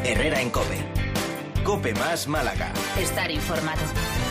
Herrera en COPE. COPE más Málaga. Estar informado.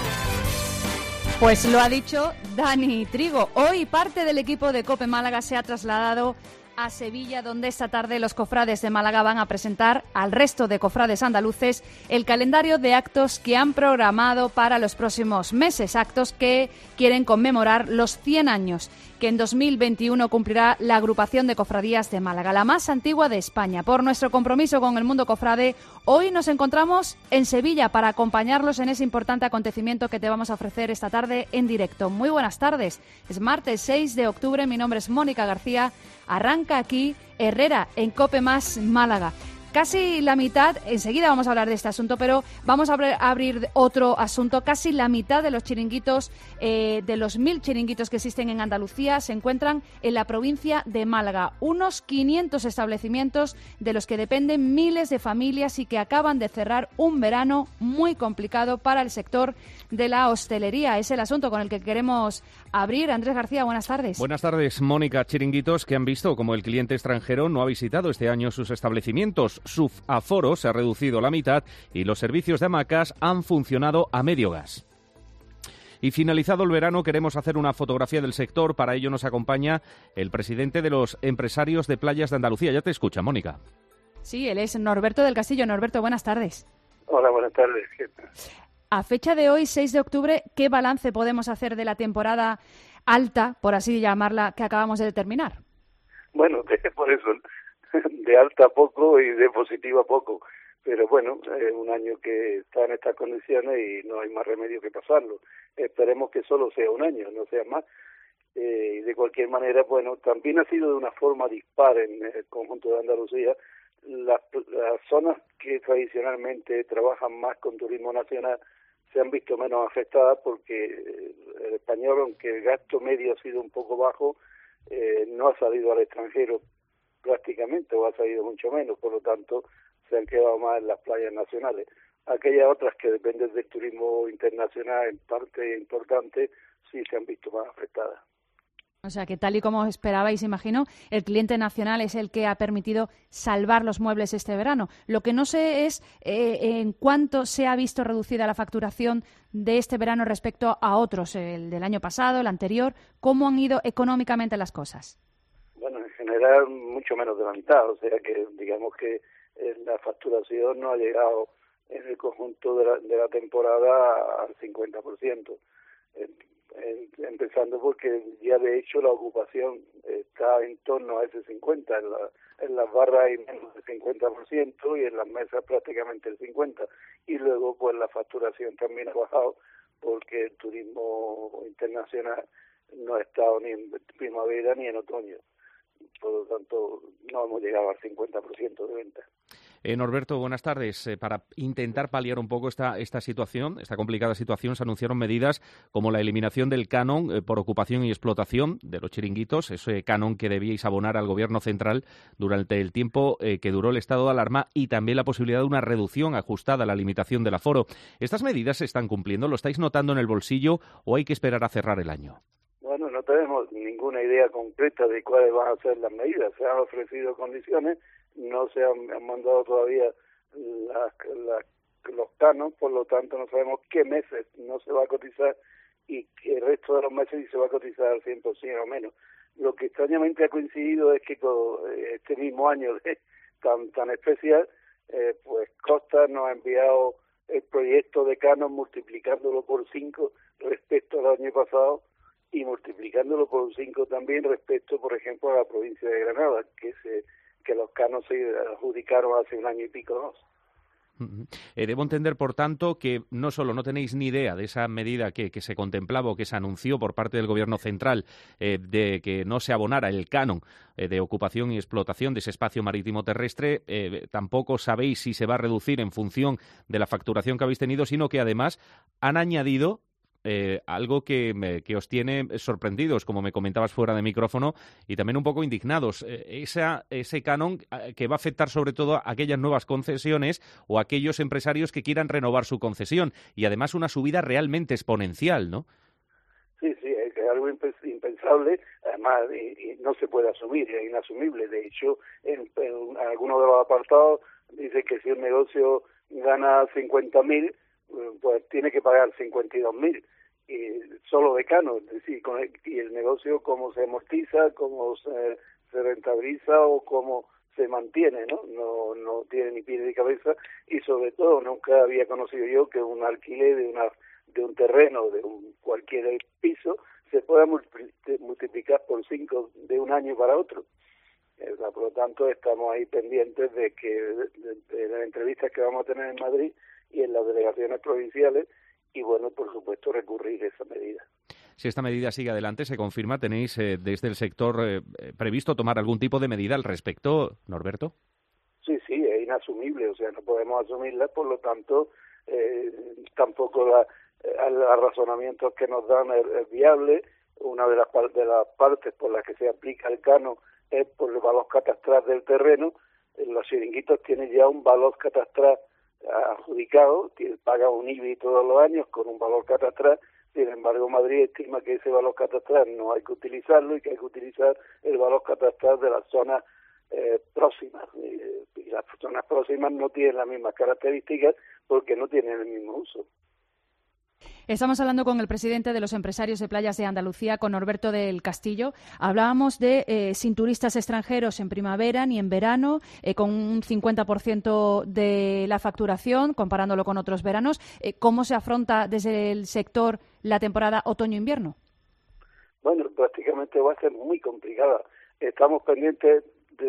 Pues lo ha dicho Dani Trigo. Hoy parte del equipo de COPE Málaga se ha trasladado a Sevilla, donde esta tarde los cofrades de Málaga van a presentar al resto de cofrades andaluces el calendario de actos que han programado para los próximos meses, actos que quieren conmemorar los 100 años que en 2021 cumplirá la agrupación de cofradías de Málaga, la más antigua de España. Por nuestro compromiso con el mundo cofrade, hoy nos encontramos en Sevilla para acompañarlos en ese importante acontecimiento que te vamos a ofrecer esta tarde en directo. Muy buenas tardes. Es martes 6 de octubre, mi nombre es Mónica García. Arranca aquí Herrera en COPE más Málaga. Casi la mitad, enseguida vamos a hablar de este asunto, pero vamos a abrir otro asunto. Casi la mitad de los chiringuitos, de los 1.000 chiringuitos que existen en Andalucía, se encuentran en la provincia de Málaga. Unos 500 establecimientos de los que dependen miles de familias y que acaban de cerrar un verano muy complicado para el sector de la hostelería. Es el asunto con el que queremos abrir. Andrés García, buenas tardes. Buenas tardes, Mónica. Chiringuitos que han visto como el cliente extranjero no ha visitado este año sus establecimientos. Su aforo se ha reducido a la mitad y los servicios de hamacas han funcionado a medio gas. Y finalizado el verano queremos hacer una fotografía del sector. Para ello nos acompaña el presidente de los empresarios de playas de Andalucía. Ya te escucha, Mónica. Sí, él es Norberto del Castillo. Norberto, buenas tardes. Hola, buenas tardes. A fecha de hoy, 6 de octubre, ¿qué balance podemos hacer de la temporada alta, por así llamarla, que acabamos de terminar? Bueno, por eso, de alta poco y de positiva poco. Pero bueno, es un año que está en estas condiciones y no hay más remedio que pasarlo. Esperemos que solo sea un año, no sea más. Y de cualquier manera, bueno, también ha sido de una forma dispar en el conjunto de Andalucía. Las zonas que tradicionalmente trabajan más con turismo nacional se han visto menos afectadas porque el español, aunque el gasto medio ha sido un poco bajo, no ha salido al extranjero prácticamente, o ha salido mucho menos, por lo tanto se han quedado más en las playas nacionales. Aquellas otras que dependen del turismo internacional en parte importante sí se han visto más afectadas. O sea que tal y como esperabais, imagino, el cliente nacional es el que ha permitido salvar los muebles este verano. Lo que no sé es en cuánto se ha visto reducida la facturación de este verano respecto a otros, el del año pasado, el anterior. ¿Cómo han ido económicamente las cosas? Bueno, en general mucho menos de la mitad, o sea que digamos que la facturación no ha llegado en el conjunto de la temporada al 50%. Empezando porque ya de hecho la ocupación está en torno a ese 50%, en las barras hay menos del 50% y en las mesas prácticamente el 50%, y luego pues la facturación también ha bajado porque el turismo internacional no ha estado ni en primavera ni en otoño, por lo tanto no hemos llegado al 50% de ventas. Norberto, buenas tardes. Para intentar paliar un poco esta situación, esta complicada situación, se anunciaron medidas como la eliminación del canon por ocupación y explotación de los chiringuitos, ese canon que debíais abonar al Gobierno central durante el tiempo que duró el estado de alarma, y también la posibilidad de una reducción ajustada a la limitación del aforo. ¿Estas medidas se están cumpliendo? ¿Lo estáis notando en el bolsillo o hay que esperar a cerrar el año? Bueno, no tenemos ninguna idea concreta de cuáles van a ser las medidas. Se han ofrecido condiciones, no se han mandado todavía los canos, por lo tanto no sabemos qué meses no se va a cotizar y el resto de los meses sí se va a cotizar al 100% o menos. Lo que extrañamente ha coincidido es que con este mismo año tan especial, pues Costa nos ha enviado el proyecto de canos multiplicándolo por 5 respecto al año pasado, y multiplicándolo por 5 también respecto, por ejemplo, a la provincia de Granada, que los canos se adjudicaron hace un año y pico, 2. Debo entender, por tanto, que no solo no tenéis ni idea de esa medida que se contemplaba o que se anunció por parte del Gobierno central de que no se abonara el canon de ocupación y explotación de ese espacio marítimo terrestre, tampoco sabéis si se va a reducir en función de la facturación que habéis tenido, sino que además han añadido algo que os tiene sorprendidos, como me comentabas fuera de micrófono, y también un poco indignados. Ese canon que va a afectar sobre todo a aquellas nuevas concesiones o a aquellos empresarios que quieran renovar su concesión, y además una subida realmente exponencial, ¿no? Sí, es algo impensable, además, y no se puede asumir, es inasumible. De hecho, en algunos de los apartados dice que si un negocio gana 50.000, pues tiene que pagar 52.000, y solo de canon, es decir, y el negocio cómo se amortiza, cómo se rentabiliza o cómo se mantiene, ¿no? No tiene ni pie ni cabeza, y sobre todo nunca había conocido yo que un alquiler de un terreno, de cualquier piso, se pueda multiplicar por 5 de un año para otro. Por lo tanto, estamos ahí pendientes de que de las entrevistas que vamos a tener en Madrid y en las delegaciones provinciales, y bueno, por supuesto, recurrir a esa medida. Si esta medida sigue adelante, se confirma, ¿tenéis desde el sector previsto tomar algún tipo de medida al respecto, Norberto? Sí, es inasumible, o sea, no podemos asumirla, por lo tanto, tampoco los razonamientos que nos dan es viable. Una de las partes por las que se aplica el canon es por el valor catastral del terreno. Los chiringuitos tienen ya un valor catastral adjudicado, pagan un IBI todos los años con un valor catastral. Sin embargo, Madrid estima que ese valor catastral no hay que utilizarlo y que hay que utilizar el valor catastral de las zonas próximas. Y las zonas próximas no tienen las mismas características porque no tienen el mismo uso. Estamos hablando con el presidente de los empresarios de playas de Andalucía, con Norberto del Castillo. Hablábamos de sin turistas extranjeros en primavera ni en verano, con un 50% de la facturación, comparándolo con otros veranos. ¿Cómo se afronta desde el sector la temporada otoño-invierno? Bueno, prácticamente va a ser muy complicada. Estamos pendientes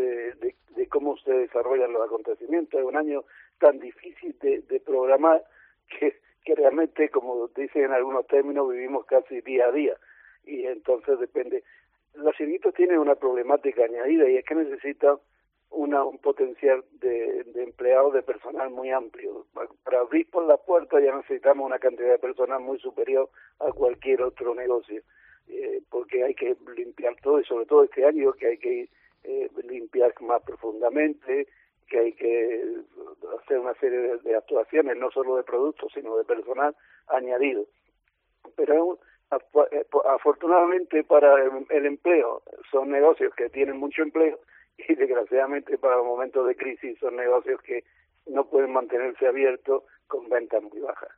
de cómo se desarrollan los acontecimientos. Es un año tan difícil de programar que realmente, como dicen en algunos términos, vivimos casi día a día, y entonces depende. Los chiringuitos tienen una problemática añadida, y es que necesitan un potencial de empleados, de personal muy amplio. Para abrir por las puertas ya necesitamos una cantidad de personal muy superior a cualquier otro negocio, porque hay que limpiar todo, y sobre todo este año que hay que limpiar más profundamente, que hay que hacer una serie de actuaciones, no solo de productos, sino de personal añadido. Pero afortunadamente para el empleo, son negocios que tienen mucho empleo, y desgraciadamente para los momentos de crisis son negocios que no pueden mantenerse abiertos con ventas muy bajas.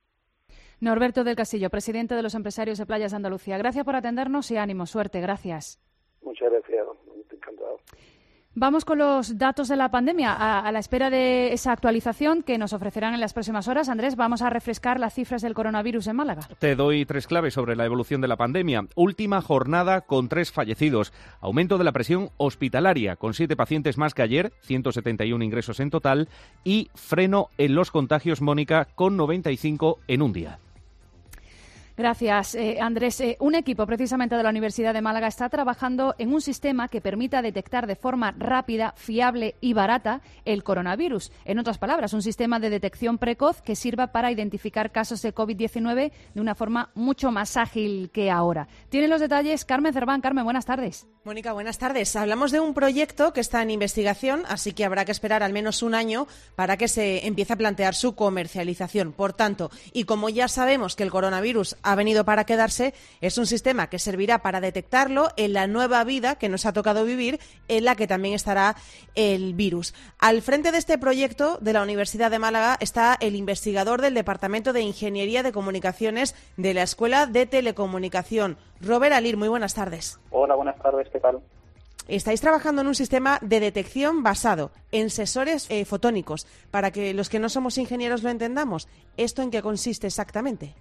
Norberto del Castillo, presidente de los empresarios de playas de Andalucía. Gracias por atendernos y ánimo, suerte, gracias. Muchas gracias, encantado. Vamos con los datos de la pandemia. A la espera de esa actualización que nos ofrecerán en las próximas horas, Andrés, vamos a refrescar las cifras del coronavirus en Málaga. Te doy 3 claves sobre la evolución de la pandemia. Última jornada con 3 fallecidos. Aumento de la presión hospitalaria, con 7 pacientes más que ayer, 171 ingresos en total. Y freno en los contagios, Mónica, con 95 en un día. Gracias, Andrés. Un equipo precisamente de la Universidad de Málaga está trabajando en un sistema que permita detectar de forma rápida, fiable y barata el coronavirus. En otras palabras, un sistema de detección precoz que sirva para identificar casos de COVID-19 de una forma mucho más ágil que ahora. Tiene los detalles Carmen Cerván. Carmen, buenas tardes. Mónica, buenas tardes. Hablamos de un proyecto que está en investigación, así que habrá que esperar al menos un año para que se empiece a plantear su comercialización. Por tanto, y como ya sabemos que el coronavirus ha venido para quedarse, es un sistema que servirá para detectarlo en la nueva vida que nos ha tocado vivir, en la que también estará el virus. Al frente de este proyecto de la Universidad de Málaga está el investigador del Departamento de Ingeniería de Comunicaciones de la Escuela de Telecomunicación, Robert Alir. Muy buenas tardes. Hola, buenas tardes, ¿qué tal? Estáis trabajando en un sistema de detección basado en sensores fotónicos. Para que los que no somos ingenieros lo entendamos, ¿esto en qué consiste exactamente?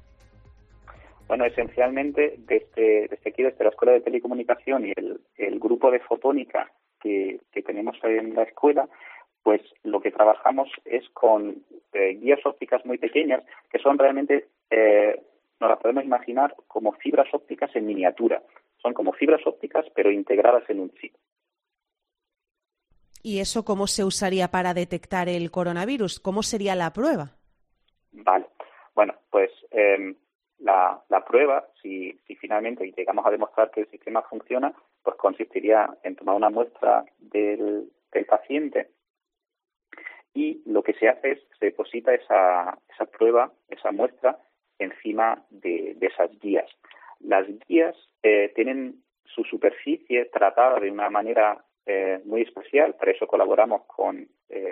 Bueno, esencialmente desde aquí, desde la Escuela de Telecomunicación y el grupo de fotónica que tenemos en la escuela, pues lo que trabajamos es con guías ópticas muy pequeñas, que son realmente, nos las podemos imaginar como fibras ópticas en miniatura. Son como fibras ópticas, pero integradas en un chip. ¿Y eso cómo se usaría para detectar el coronavirus? ¿Cómo sería la prueba? Vale. Bueno, pues la prueba, si finalmente llegamos a demostrar que el sistema funciona, pues consistiría en tomar una muestra del paciente, y lo que se hace es se deposita esa prueba, esa muestra, encima de esas guías. Las guías tienen su superficie tratada de una manera muy especial. Para eso colaboramos con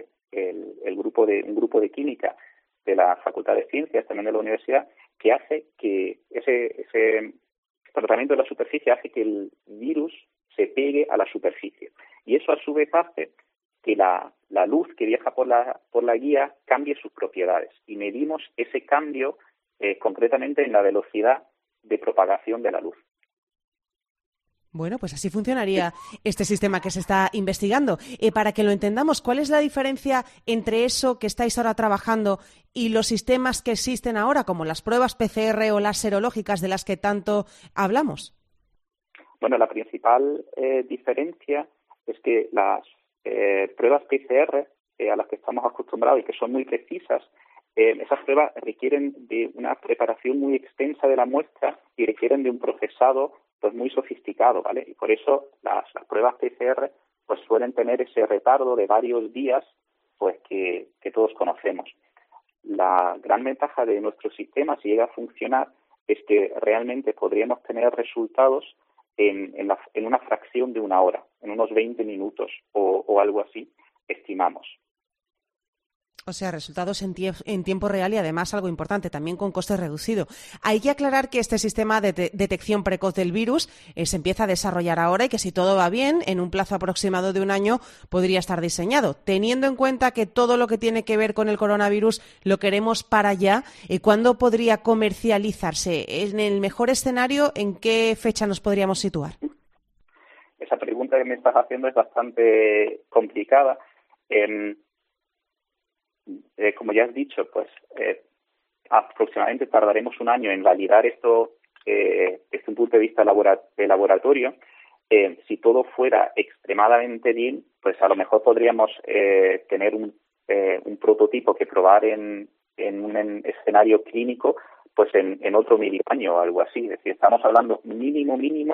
un grupo de química de la Facultad de Ciencias, también de la universidad, que hace que ese tratamiento de la superficie hace que el virus se pegue a la superficie. Y eso a su vez hace que la luz que viaja por la guía cambie sus propiedades. Y medimos ese cambio concretamente en la velocidad de propagación de la luz. Bueno, pues así funcionaría este sistema que se está investigando. Para que lo entendamos, ¿cuál es la diferencia entre eso que estáis ahora trabajando y los sistemas que existen ahora, como las pruebas PCR o las serológicas de las que tanto hablamos? Bueno, la principal diferencia es que las pruebas PCR a las que estamos acostumbrados y que son muy precisas, esas pruebas requieren de una preparación muy extensa de la muestra y requieren de un procesado pues muy sofisticado, ¿vale? Y por eso las pruebas PCR pues suelen tener ese retardo de varios días pues que todos conocemos. La gran ventaja de nuestro sistema, si llega a funcionar, es que realmente podríamos tener resultados en una fracción de una hora, en unos 20 minutos o algo así, estimamos. O sea, resultados en tiempo real y además algo importante, también con coste reducido. Hay que aclarar que este sistema de detección precoz del virus se empieza a desarrollar ahora y que si todo va bien, en un plazo aproximado de un año podría estar diseñado. Teniendo en cuenta que todo lo que tiene que ver con el coronavirus lo queremos para allá, ¿cuándo podría comercializarse? En el mejor escenario, ¿en qué fecha nos podríamos situar? Esa pregunta que me estás haciendo es bastante complicada. Como ya has dicho, pues aproximadamente tardaremos un año en validar esto desde un punto de vista de laboratorio. Si todo fuera extremadamente bien, pues a lo mejor podríamos tener un prototipo que probar en un escenario clínico pues en otro medio año o algo así. Es decir, estamos hablando mínimo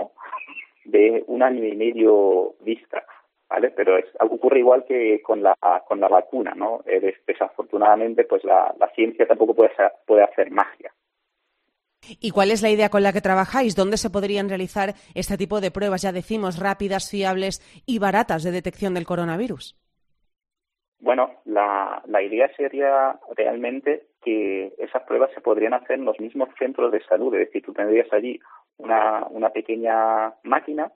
de un año y medio vista. ¿Vale? Pero ocurre igual que con la vacuna, ¿no? Desafortunadamente, pues la ciencia tampoco puede hacer magia. ¿Y cuál es la idea con la que trabajáis? ¿Dónde se podrían realizar este tipo de pruebas, ya decimos, rápidas, fiables y baratas de detección del coronavirus? Bueno, la idea sería realmente que esas pruebas se podrían hacer en los mismos centros de salud. Es decir, tú tendrías allí una pequeña máquina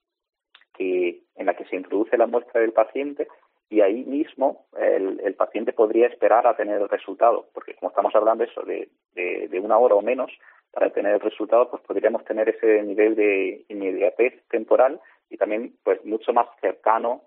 en la que se introduce la muestra del paciente y ahí mismo el paciente podría esperar a tener el resultado, porque como estamos hablando eso de una hora o menos para tener el resultado, pues podríamos tener ese nivel de inmediatez temporal y también pues mucho más cercano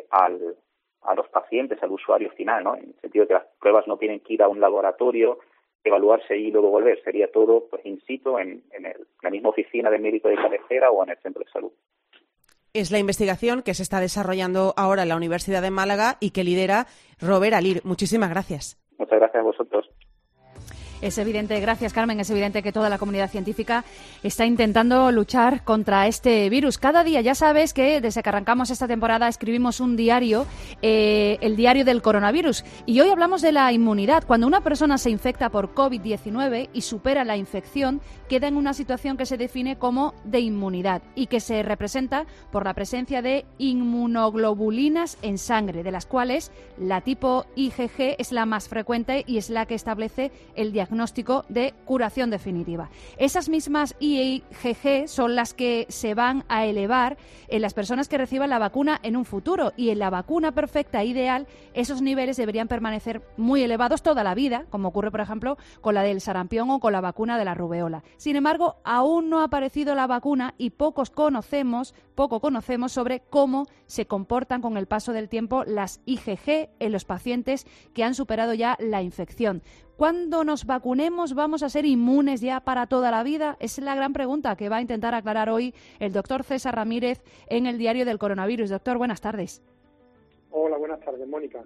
a los pacientes, al usuario final, ¿no? En el sentido de que las pruebas no tienen que ir a un laboratorio, evaluarse y luego volver, sería todo pues in situ en la misma oficina del médico de cabecera o en el centro de salud. Es la investigación que se está desarrollando ahora en la Universidad de Málaga y que lidera Robert Alir. Muchísimas gracias. Muchas gracias a vosotros. Es evidente, gracias Carmen, es evidente que toda la comunidad científica está intentando luchar contra este virus. Cada día, ya sabes que desde que arrancamos esta temporada escribimos un diario, el diario del coronavirus. Y hoy hablamos de la inmunidad. Cuando una persona se infecta por COVID-19 y supera la infección, queda en una situación que se define como de inmunidad y que se representa por la presencia de inmunoglobulinas en sangre, de las cuales la tipo IgG es la más frecuente y es la que establece el diagnóstico de curación definitiva. Esas mismas IgG son las que se van a elevar en las personas que reciban la vacuna en un futuro, y en la vacuna perfecta ideal esos niveles deberían permanecer muy elevados toda la vida, como ocurre por ejemplo con la del sarampión o con la vacuna de la rubeola. Sin embargo, aún no ha aparecido la vacuna y poco conocemos sobre cómo se comportan con el paso del tiempo las IgG en los pacientes que han superado ya la infección. ¿Cuándo nos vacunemos vamos a ser inmunes ya para toda la vida? Es la gran pregunta que va a intentar aclarar hoy el doctor César Ramírez en el diario del coronavirus. Doctor, buenas tardes. Hola, buenas tardes, Mónica.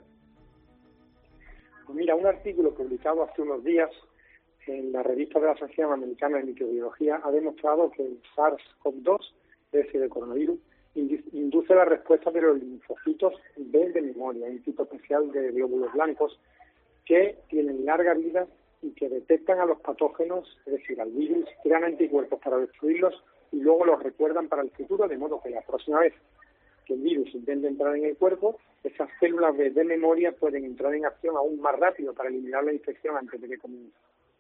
Mira, un artículo publicado hace unos días en la revista de la Asociación Americana de Microbiología ha demostrado que el SARS-CoV-2, ese de coronavirus, induce la respuesta de los linfocitos B de memoria, un tipo especial de glóbulos blancos que tienen larga vida y que detectan a los patógenos, es decir, al virus, crean anticuerpos para destruirlos y luego los recuerdan para el futuro, de modo que la próxima vez que el virus intente entrar en el cuerpo, esas células B de memoria pueden entrar en acción aún más rápido para eliminar la infección antes de que comience.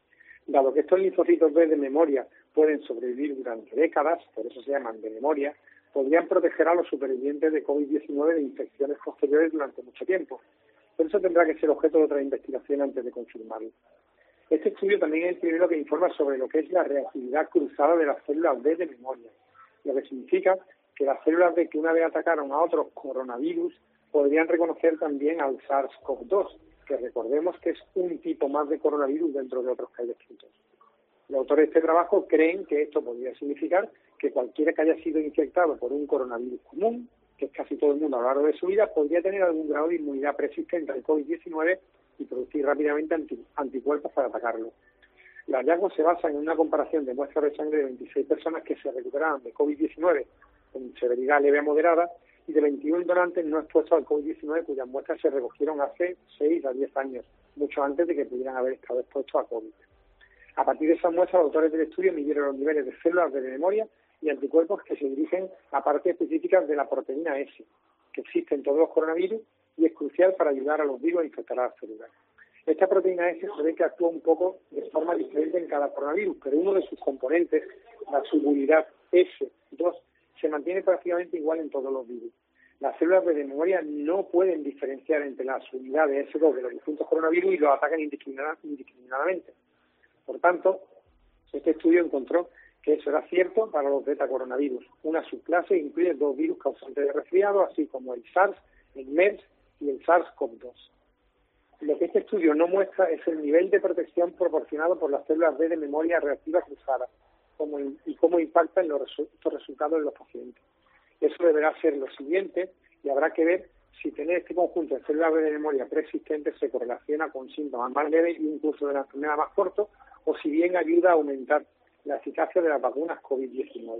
Dado que estos linfocitos B de memoria pueden sobrevivir durante décadas, por eso se llaman de memoria, podrían proteger a los supervivientes de COVID-19 de infecciones posteriores durante mucho tiempo. Por eso tendrá que ser objeto de otra investigación antes de confirmarlo. Este estudio también es el primero que informa sobre lo que es la reactividad cruzada de las células B de memoria, lo que significa que las células B que una vez atacaron a otros coronavirus podrían reconocer también al SARS-CoV-2, que recordemos que es un tipo más de coronavirus dentro de otros que hay descritos. Los autores de este trabajo creen que esto podría significar que cualquiera que haya sido infectado por un coronavirus común, que es casi todo el mundo a lo largo de su vida, podría tener algún grado de inmunidad persistente al COVID-19 y producir rápidamente anticuerpos para atacarlo. Los hallazgos se basan en una comparación de muestras de sangre de 26 personas que se recuperaron de COVID-19 con severidad leve a moderada y de 21 donantes no expuestos al COVID-19 cuyas muestras se recogieron hace 6 a 10 años, mucho antes de que pudieran haber estado expuestos a COVID. A partir de esas muestras, los autores del estudio midieron los niveles de células de memoria y anticuerpos que se dirigen a partes específicas de la proteína S, que existe en todos los coronavirus y es crucial para ayudar a los virus a infectar a las células. Esta proteína S se ve que actúa un poco de forma diferente en cada coronavirus, pero uno de sus componentes, la subunidad S2, se mantiene prácticamente igual en todos los virus. Las células de memoria no pueden diferenciar entre las unidades S2 de los distintos coronavirus y los atacan indiscriminadamente. Por tanto, este estudio encontró que eso era cierto para los beta-coronavirus. Una subclase incluye 2 virus causantes de resfriado, así como el SARS, el MERS y el SARS-CoV-2. Lo que este estudio no muestra es el nivel de protección proporcionado por las células B de memoria reactiva cruzada y cómo impactan estos resultados en los pacientes. Eso deberá ser lo siguiente y habrá que ver si tener este conjunto de células B de memoria preexistentes se correlaciona con síntomas más leves y un curso de la enfermedad más corto, o si bien ayuda a aumentar la eficacia de las vacunas COVID-19.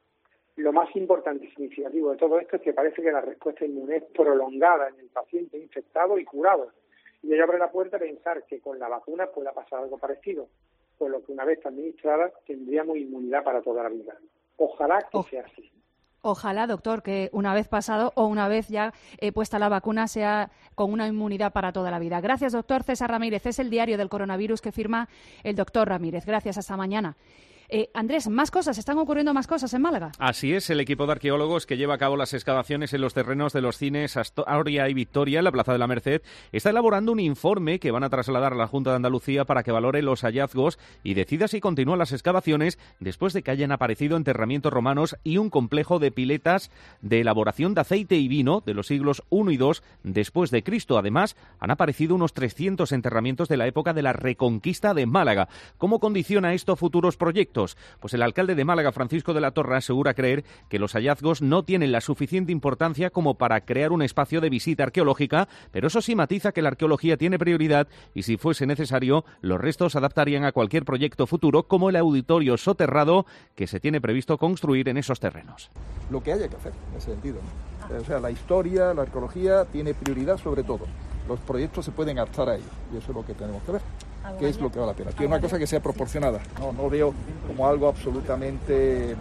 Lo más importante y significativo de todo esto es que parece que la respuesta inmune es prolongada en el paciente infectado y curado, y ello abre la puerta a pensar que con la vacuna pueda pasar algo parecido, por lo que una vez administrada tendríamos inmunidad para toda la vida. Ojalá que sea así. Ojalá, doctor, que una vez pasado o una vez ya puesta la vacuna sea con una inmunidad para toda la vida. Gracias, doctor César Ramírez. Es el diario del coronavirus que firma el doctor Ramírez. Gracias, hasta mañana. Andrés, más cosas, están ocurriendo más cosas en Málaga. Así es, el equipo de arqueólogos que lleva a cabo las excavaciones en los terrenos de los cines Astoria y Victoria, en la Plaza de la Merced, está elaborando un informe que van a trasladar a la Junta de Andalucía para que valore los hallazgos y decida si continúan las excavaciones después de que hayan aparecido enterramientos romanos y un complejo de piletas de elaboración de aceite y vino de los siglos I y II después de Cristo. Además, han aparecido unos 300 enterramientos de la época de la Reconquista de Málaga. ¿Cómo condiciona esto futuros proyectos? Pues el alcalde de Málaga, Francisco de la Torre, asegura creer que los hallazgos no tienen la suficiente importancia como para crear un espacio de visita arqueológica, pero eso sí matiza que la arqueología tiene prioridad y si fuese necesario, los restos se adaptarían a cualquier proyecto futuro, como el auditorio soterrado que se tiene previsto construir en esos terrenos. Lo que haya que hacer en ese sentido, ¿no? O sea, la historia, la arqueología tiene prioridad sobre todo. Los proyectos se pueden adaptar a ello y eso es lo que tenemos que ver. ¿Qué es lo que vale la pena? Tiene una cosa que sea proporcionada. No veo como algo absolutamente,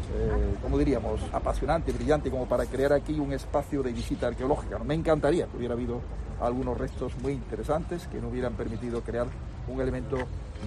¿cómo diríamos?, apasionante, brillante, como para crear aquí un espacio de visita arqueológica. Me encantaría que hubiera habido algunos restos muy interesantes que nos hubieran permitido crear un elemento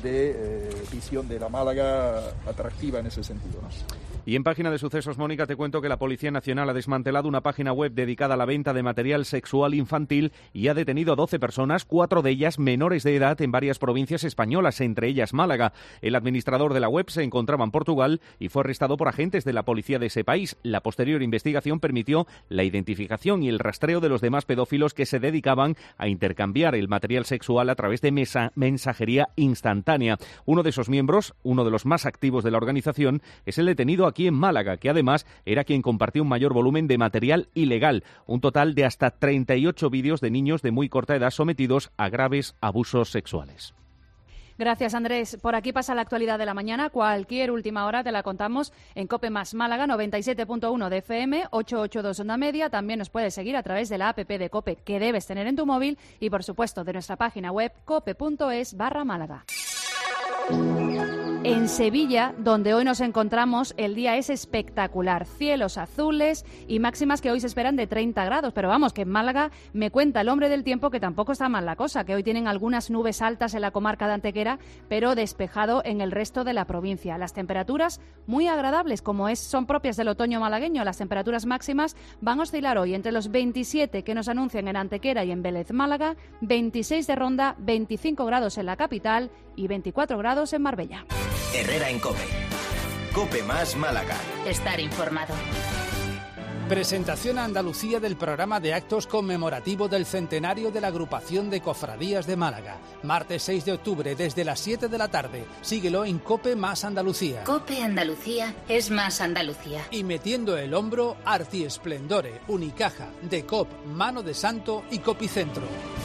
de visión de la Málaga atractiva en ese sentido, ¿no? Y en página de sucesos, Mónica, te cuento que la Policía Nacional ha desmantelado una página web dedicada a la venta de material sexual infantil y ha detenido a 12 personas, 4 de ellas menores de edad, en varias provincias españolas, entre ellas Málaga. El administrador de la web se encontraba en Portugal y fue arrestado por agentes de la policía de ese país. La posterior investigación permitió la identificación y el rastreo de los demás pedófilos que se dedicaban a intercambiar el material sexual a través de mensajería instantánea. Uno de esos miembros, uno de los más activos de la organización, es el detenido aquí en Málaga, que además era quien compartió un mayor volumen de material ilegal, un total de hasta 38 vídeos de niños de muy corta edad sometidos a graves abusos sexuales. Gracias, Andrés. Por aquí pasa la actualidad de la mañana. Cualquier última hora te la contamos en COPE Más Málaga, 97.1 de FM, 882 onda media. También nos puedes seguir a través de la app de COPE que debes tener en tu móvil y, por supuesto, de nuestra página web cope.es/Málaga. En Sevilla, donde hoy nos encontramos, el día es espectacular. Cielos azules y máximas que hoy se esperan de 30 grados. Pero vamos, que en Málaga me cuenta el hombre del tiempo que tampoco está mal la cosa, que hoy tienen algunas nubes altas en la comarca de Antequera, pero despejado en el resto de la provincia. Las temperaturas muy agradables, como son propias del otoño malagueño. Las temperaturas máximas van a oscilar hoy entre los 27 que nos anuncian en Antequera y en Vélez, Málaga, 26 de Ronda, 25 grados en la capital y 24 grados en Marbella. Herrera en COPE. COPE más Málaga. Estar informado. Presentación a Andalucía del programa de actos conmemorativo del centenario de la Agrupación de Cofradías de Málaga. Martes 6 de octubre desde las 7 de la tarde. Síguelo en COPE más Andalucía. COPE Andalucía es más Andalucía. Y metiendo el hombro, Arti Esplendore, Unicaja, Decop, Mano de Santo y Copicentro.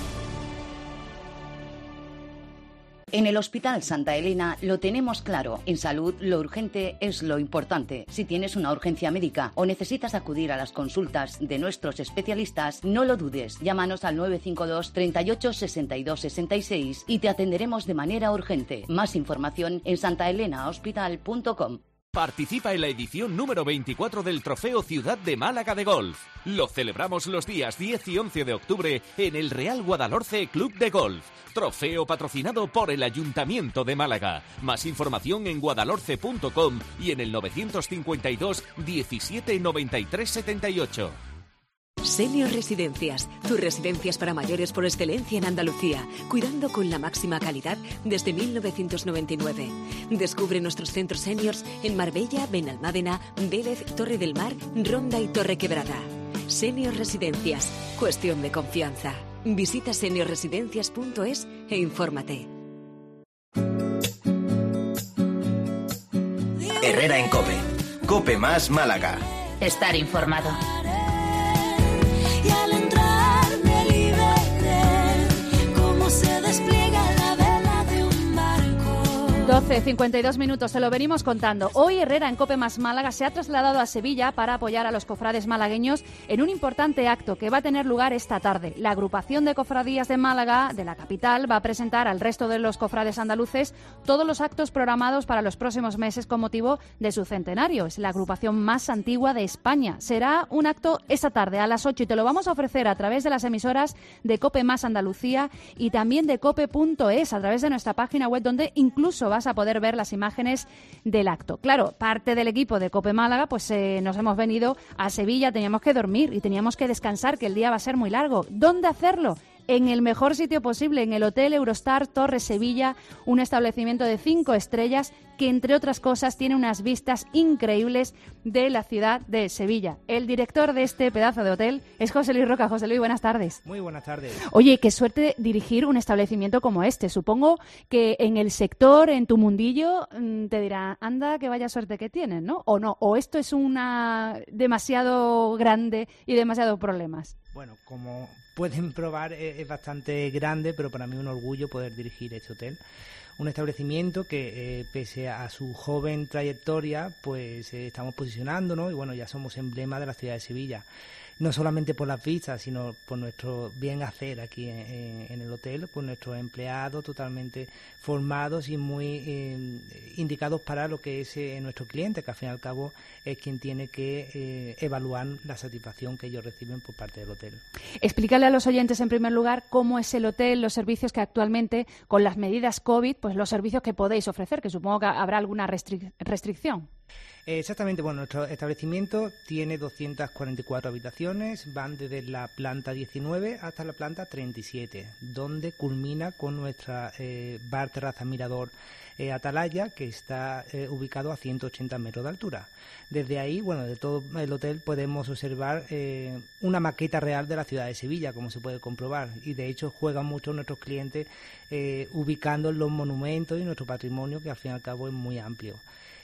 En el Hospital Santa Elena lo tenemos claro. En salud, lo urgente es lo importante. Si tienes una urgencia médica o necesitas acudir a las consultas de nuestros especialistas, no lo dudes. Llámanos al 952 38 62 66 y te atenderemos de manera urgente. Más información en santaelenahospital.com. Participa en la edición número 24 del Trofeo Ciudad de Málaga de Golf. Lo celebramos los días 10 y 11 de octubre en el Real Guadalhorce Club de Golf. Trofeo patrocinado por el Ayuntamiento de Málaga. Más información en guadalhorce.com y en el 952 17 93 78. Senior Residencias, tus residencias para mayores por excelencia en Andalucía, cuidando con la máxima calidad desde 1999. Descubre nuestros centros seniors en Marbella, Benalmádena, Vélez, Torre del Mar, Ronda y Torre Quebrada. Senior Residencias, cuestión de confianza. Visita seniorresidencias.es e infórmate. Herrera en COPE. COPE más Málaga. Estar informado. Y al entrar me liberé, cómo se despliega la vela de un barco. 12:52 minutos, te lo venimos contando. Hoy Herrera en COPE más Málaga se ha trasladado a Sevilla para apoyar a los cofrades malagueños en un importante acto que va a tener lugar esta tarde. La agrupación de cofradías de Málaga, de la capital, va a presentar al resto de los cofrades andaluces todos los actos programados para los próximos meses con motivo de su centenario. Es la agrupación más antigua de España. Será un acto esta tarde a las 8 y te lo vamos a ofrecer a través de las emisoras de COPE más Andalucía y también de cope.es, a través de nuestra página web, donde incluso vas a poder ver las imágenes del acto. Claro, parte del equipo de COPE Málaga, pues nos hemos venido a Sevilla, teníamos que dormir y teníamos que descansar, que el día va a ser muy largo. ¿Dónde hacerlo? En el mejor sitio posible, en el Hotel Eurostar Torre Sevilla, un establecimiento de 5 estrellas que, entre otras cosas, tiene unas vistas increíbles de la ciudad de Sevilla. El director de este pedazo de hotel es José Luis Roca. José Luis, buenas tardes. Muy buenas tardes. Oye, qué suerte dirigir un establecimiento como este. Supongo que en el sector, en tu mundillo, te dirán, anda, que vaya suerte que tienes, ¿no? O no, o esto es una demasiado grande y demasiados problemas. Bueno, como pueden probar, es bastante grande, pero para mí un orgullo poder dirigir este hotel. Un establecimiento que, pese a su joven trayectoria, pues estamos posicionándonos y bueno, ya somos emblema de la ciudad de Sevilla. No solamente por las vistas, sino por nuestro bien hacer aquí en el hotel, con nuestros empleados totalmente formados y muy indicados para lo que es nuestro cliente, que al fin y al cabo es quien tiene que evaluar la satisfacción que ellos reciben por parte del hotel. Explícale a los oyentes, en primer lugar, cómo es el hotel, los servicios que actualmente, con las medidas COVID, pues los servicios que podéis ofrecer, que supongo que habrá alguna restricción. Exactamente, bueno, nuestro establecimiento tiene 244 habitaciones, van desde la planta 19 hasta la planta 37, donde culmina con nuestra bar terraza mirador Atalaya, que está ubicado a 180 metros de altura. Desde ahí, bueno, de todo el hotel podemos observar una maqueta real de la ciudad de Sevilla, como se puede comprobar, y de hecho juegan mucho nuestros clientes ubicando los monumentos y nuestro patrimonio, que al fin y al cabo es muy amplio.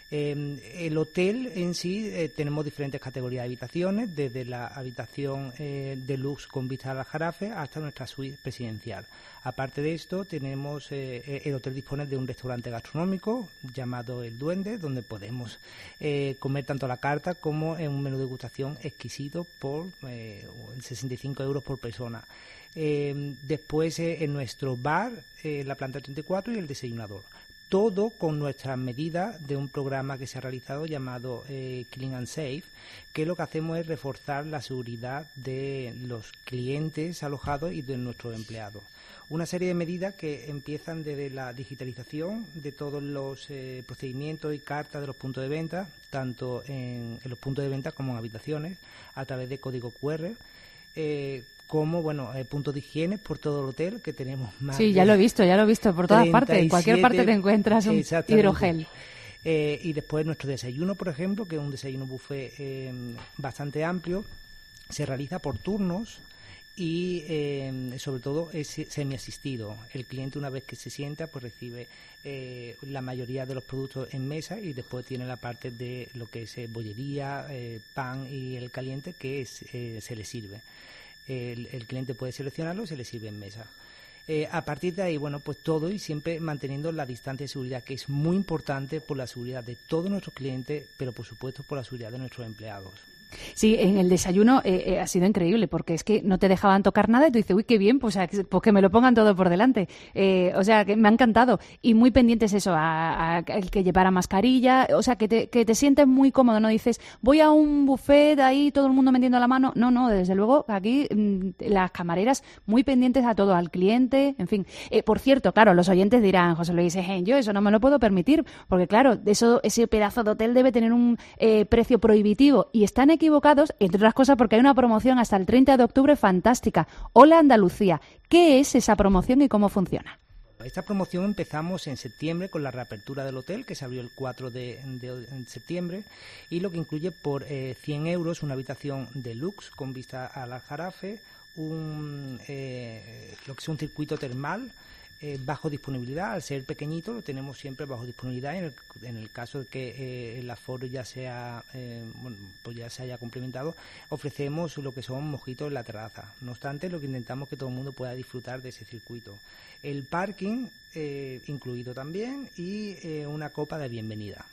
El hotel en sí tenemos diferentes categorías de habitaciones, desde la habitación deluxe con vista al Aljarafe hasta nuestra suite presidencial. Aparte de esto, tenemos el hotel dispone de un restaurante gastronómico llamado El Duende, donde podemos comer tanto a la carta como en un menú de degustación exquisito por 65 euros por persona. Después en nuestro bar, la planta 34 y el desayunador. todo con nuestras medidas de un programa que se ha realizado llamado Clean and Safe, que lo que hacemos es reforzar la seguridad de los clientes alojados y de nuestros empleados. Una serie de medidas que empiezan desde la digitalización de todos los procedimientos y cartas de los puntos de venta, tanto en los puntos de venta como en habitaciones, a través de código QR, como puntos de higiene por todo el hotel, que tenemos más. Sí, ya lo he visto por todas partes. En cualquier parte te encuentras un hidrogel. Y después nuestro desayuno, por ejemplo, que es un desayuno buffet bastante amplio, se realiza por turnos y sobre todo es semiasistido. El cliente, una vez que se sienta, pues recibe la mayoría de los productos en mesa y después tiene la parte de lo que es bollería, pan y el caliente que se le sirve. El cliente puede seleccionarlo y se le sirve en mesa. A partir de ahí, pues todo y siempre manteniendo la distancia de seguridad, que es muy importante por la seguridad de todos nuestros clientes, pero por supuesto por la seguridad de nuestros empleados. Sí, en el desayuno ha sido increíble, porque es que no te dejaban tocar nada y tú dices, uy, qué bien, pues que me lo pongan todo por delante. O sea, que me ha encantado. Y muy pendientes eso, a que llevara mascarilla, o sea, que te sientes muy cómodo, no dices, voy a un buffet ahí, todo el mundo metiendo la mano. No, desde luego, aquí las camareras muy pendientes a todo, al cliente, en fin. Por cierto, claro, los oyentes dirán, José Luis, yo eso no me lo puedo permitir, porque claro, ese pedazo de hotel debe tener un precio prohibitivo, y están equivocados, entre otras cosas porque hay una promoción hasta el 30 de octubre fantástica. Hola Andalucía. ¿Qué es esa promoción y cómo funciona? Esta promoción empezamos en septiembre con la reapertura del hotel, que se abrió el 4 de septiembre, y lo que incluye por 100 euros una habitación deluxe con vista al Aljarafe, lo que es un circuito termal, bajo disponibilidad. Al ser pequeñito lo tenemos siempre bajo disponibilidad. En el caso de que el aforo ya sea pues ya se haya complementado, ofrecemos lo que son mojitos en la terraza. No obstante, lo que intentamos es que todo el mundo pueda disfrutar de ese circuito. El parking incluido también, y una copa de bienvenida.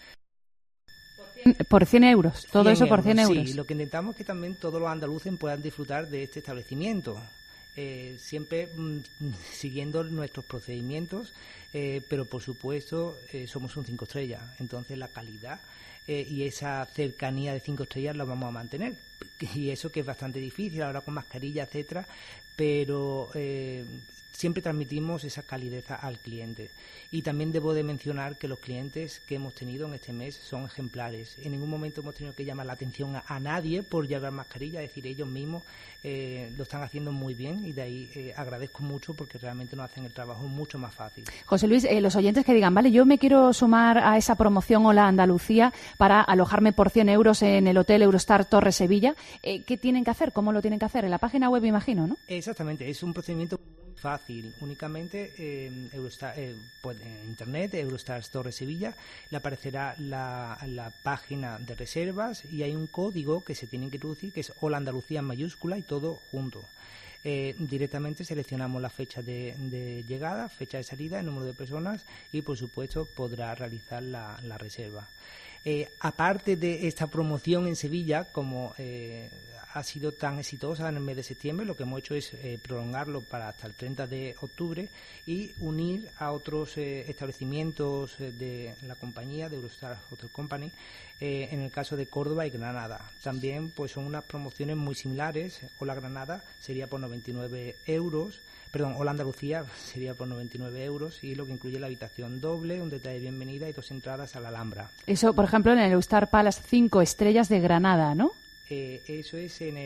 Por 100 euros, todo eso por 100 euros. Sí, lo que intentamos es que también todos los andaluces puedan disfrutar de este establecimiento. Siempre siguiendo nuestros procedimientos, pero por supuesto somos un 5 estrellas, entonces la calidad y esa cercanía de 5 estrellas la vamos a mantener, y eso que es bastante difícil ahora con mascarilla, etcétera, pero siempre transmitimos esa calidez al cliente. Y también debo de mencionar que los clientes que hemos tenido en este mes son ejemplares. En ningún momento hemos tenido que llamar la atención a nadie por llevar mascarilla, es decir, ellos mismos lo están haciendo muy bien, y de ahí agradezco mucho porque realmente nos hacen el trabajo mucho más fácil. José Luis, los oyentes que digan, vale, yo me quiero sumar a esa promoción Hola Andalucía para alojarme por 100 euros en el Hotel Eurostar Torre Sevilla, ¿qué tienen que hacer? ¿Cómo lo tienen que hacer? En la página web, imagino, ¿no? Exactamente, es un procedimiento muy fácil. Únicamente en internet, Eurostars Torre Sevilla, le aparecerá la página de reservas, y hay un código que se tiene que introducir, que es Hola Andalucía en mayúscula y todo junto. Directamente seleccionamos la fecha de llegada, fecha de salida, el número de personas, y por supuesto podrá realizar la reserva. Aparte de esta promoción en Sevilla, como ha sido tan exitosa en el mes de septiembre, lo que hemos hecho es prolongarlo para hasta el 30 de octubre y unir a otros establecimientos de la compañía, de Eurostar Hotel Company, en el caso de Córdoba y Granada. También pues son unas promociones muy similares. Hola Granada sería por 99 euros, Hola Andalucía sería por 99 euros, y lo que incluye la habitación doble, un detalle de bienvenida y 2 entradas a la Alhambra. Eso, por ejemplo, en el Eurostar Palace 5 estrellas de Granada, ¿no? Eso es en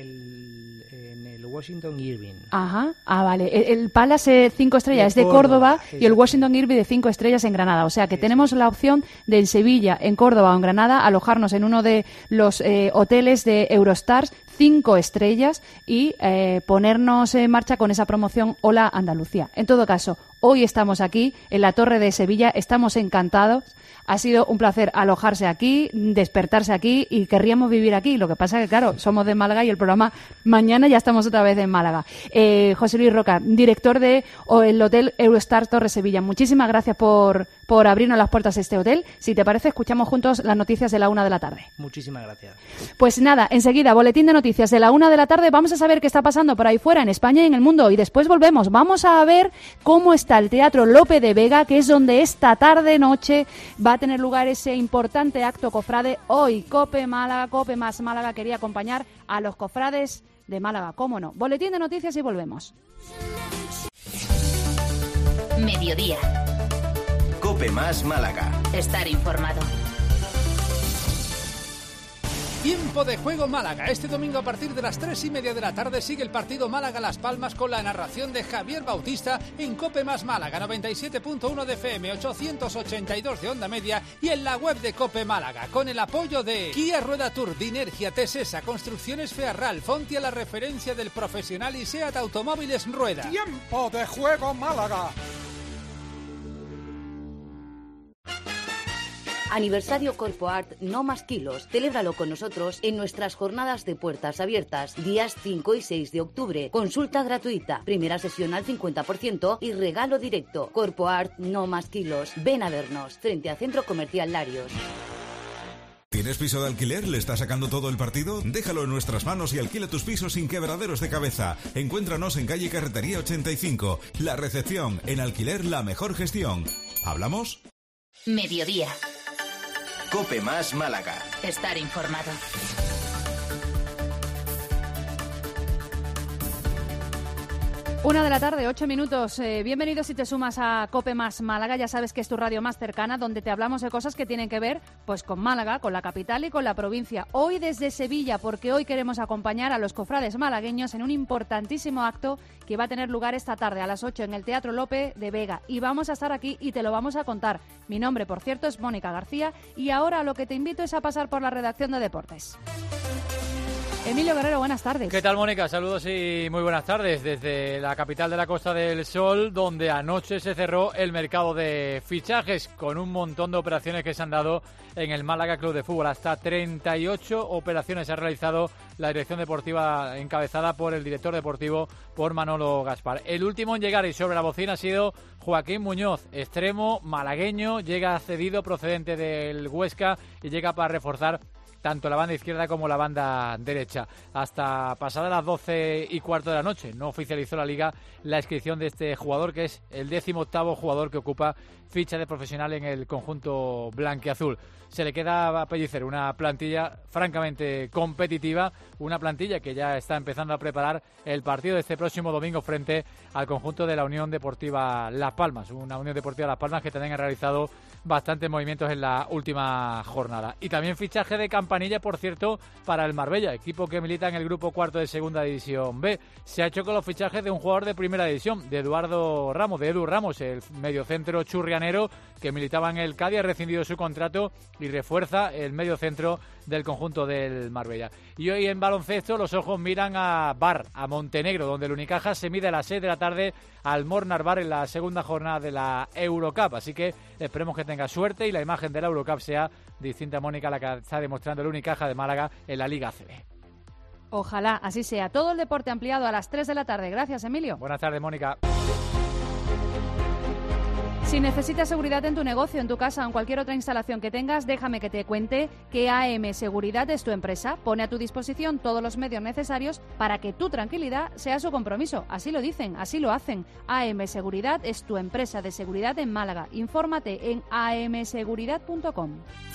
el Washington Irving. Ajá, vale. El Palace 5 estrellas es de Córdoba y el Washington Irving de 5 estrellas en Granada. O sea que tenemos la opción de en Sevilla, en Córdoba o en Granada alojarnos en uno de los hoteles de Eurostars 5 estrellas y ponernos en marcha con esa promoción Hola Andalucía. En todo caso, hoy estamos aquí en la Torre de Sevilla, estamos encantados. Ha sido un placer alojarse aquí, despertarse aquí, y querríamos vivir aquí. Lo que pasa que, claro, somos de Málaga y el programa mañana ya estamos otra vez en Málaga. José Luis Roca, director del Hotel Eurostar Torre Sevilla, muchísimas gracias por abrirnos las puertas de este hotel. Si te parece, escuchamos juntos las noticias de la 1 de la tarde. Muchísimas gracias. Pues nada, enseguida, boletín de noticias de la 1 de la tarde. Vamos a saber qué está pasando por ahí fuera, en España y en el mundo, y después volvemos. Vamos a ver cómo está cita al Teatro Lope de Vega, que es donde esta tarde-noche va a tener lugar ese importante acto cofrade. Hoy COPE Málaga, COPE más Málaga quería acompañar a los cofrades de Málaga, cómo no. Boletín de noticias y volvemos. Mediodía. COPE más Málaga. Estar informado. Tiempo de juego Málaga. Este domingo a partir de las 3:30 de la tarde sigue el partido Málaga-Las Palmas con la narración de Javier Bautista en COPE más Málaga, 97.1 de FM, 882 de onda media y en la web de COPE Málaga, con el apoyo de Kia Rueda Tour, Dinergia, Tesesa, Construcciones Fearral, Fontia, la referencia del profesional, y SEAT Automóviles Rueda. Tiempo de juego Málaga. Aniversario CorpoArt No Más Kilos. Celébralo con nosotros en nuestras jornadas de puertas abiertas, días 5 y 6 de octubre. Consulta gratuita, primera sesión al 50% y regalo directo. CorpoArt No Más Kilos. Ven a vernos, frente a Centro Comercial Larios. ¿Tienes piso de alquiler? ¿Le está sacando todo el partido? Déjalo en nuestras manos y alquila tus pisos sin quebraderos de cabeza. Encuéntranos en calle Carretería 85. La Recepción. En alquiler, la mejor gestión. ¿Hablamos? Mediodía. COPE más Málaga. Estar informado. 1 de la tarde, 8 minutos. Bienvenidos si te sumas a COPE más Málaga. Ya sabes que es tu radio más cercana, donde te hablamos de cosas que tienen que ver pues con Málaga, con la capital y con la provincia. Hoy desde Sevilla, porque hoy queremos acompañar a los cofrades malagueños en un importantísimo acto que va a tener lugar esta tarde a las 8 en el Teatro Lope de Vega. Y vamos a estar aquí y te lo vamos a contar. Mi nombre, por cierto, es Mónica García y ahora lo que te invito es a pasar por la redacción de deportes. Emilio Guerrero, buenas tardes. ¿Qué tal, Mónica? Saludos y muy buenas tardes desde la capital de la Costa del Sol, donde anoche se cerró el mercado de fichajes con un montón de operaciones que se han dado en el Málaga Club de Fútbol. Hasta 38 operaciones ha realizado la dirección deportiva encabezada por el director deportivo, por Manolo Gaspar. El último en llegar y sobre la bocina ha sido Joaquín Muñoz, extremo malagueño, llega cedido procedente del Huesca y llega para reforzar tanto la banda izquierda como la banda derecha. Hasta pasadas las 12:15 de la noche no oficializó la Liga la inscripción de este jugador, que es el 18º jugador que ocupa ficha de profesional en el conjunto blanquiazul. Se le queda a Pellicer una plantilla francamente competitiva, una plantilla que ya está empezando a preparar el partido de este próximo domingo frente al conjunto de la Unión Deportiva Las Palmas, una Unión Deportiva Las Palmas que también ha realizado bastantes movimientos en la última jornada. Y también fichaje de campanilla, por cierto, para el Marbella, equipo que milita en el grupo cuarto de Segunda División B. Se ha hecho con los fichajes de un jugador de Primera División, de Edu Ramos, el mediocentro churrianero que militaba en el Cádiz, ha rescindido su contrato y refuerza el mediocentro del conjunto del Marbella. Y hoy en baloncesto los ojos miran a Bar, a Montenegro, donde el Unicaja se mide a las 6 de la tarde al Mornar Bar en la segunda jornada de la Eurocup. Así que esperemos que tenga suerte y la imagen de la Eurocup sea distinta, Mónica, a la que está demostrando el Unicaja de Málaga en la Liga ACB. Ojalá así sea. Todo el deporte ampliado a las 3 de la tarde. Gracias, Emilio. Buenas tardes, Mónica. Si necesitas seguridad en tu negocio, en tu casa o en cualquier otra instalación que tengas, déjame que te cuente que AM Seguridad es tu empresa. Pone a tu disposición todos los medios necesarios para que tu tranquilidad sea su compromiso. Así lo dicen, así lo hacen. AM Seguridad es tu empresa de seguridad en Málaga. Infórmate en amseguridad.com.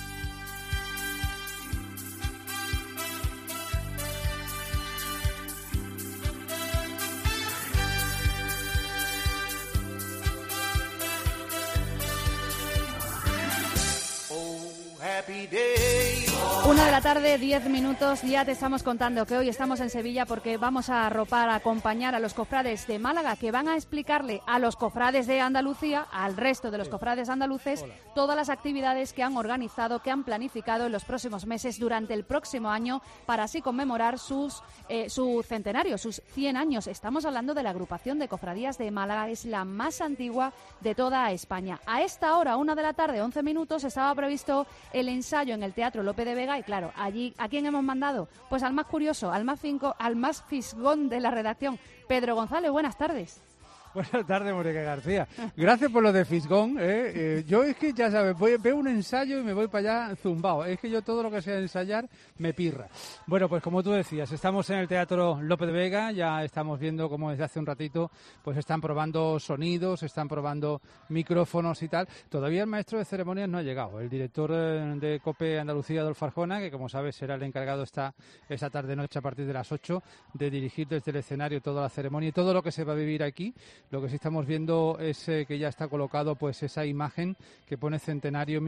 Happy day. 1 de la tarde, 10 minutos. Ya te estamos contando que hoy estamos en Sevilla porque vamos a arropar, a acompañar a los cofrades de Málaga, que van a explicarle a los cofrades de Andalucía, al resto de los cofrades andaluces, todas las actividades que han organizado, que han planificado en los próximos meses, durante el próximo año, para así conmemorar su centenario, sus 100 años. Estamos hablando de la agrupación de cofradías de Málaga, es la más antigua de toda España. A esta hora, 1 de la tarde, 11 minutos, estaba previsto el ensayo en el Teatro Lope de Vega y claro, allí, ¿a quién hemos mandado? Pues al más curioso, al más fisgón de la redacción, Pedro González. Buenas tardes. Buenas tardes, Mónica García. Gracias por lo de Fisgón. Yo es que, ya sabes, veo un ensayo y me voy para allá zumbao. Es que yo todo lo que sea ensayar me pirra. Bueno, pues como tú decías, estamos en el Teatro Lope de Vega. Ya estamos viendo cómo desde hace un ratito pues están probando sonidos, están probando micrófonos y tal. Todavía el maestro de ceremonias no ha llegado. El director de COPE Andalucía, Adolfo Arjona, que como sabes será el encargado esta tarde-noche a partir de las 8 de dirigir desde el escenario toda la ceremonia y todo lo que se va a vivir aquí. Lo que sí estamos viendo es que ya está colocado pues esa imagen que pone Centenario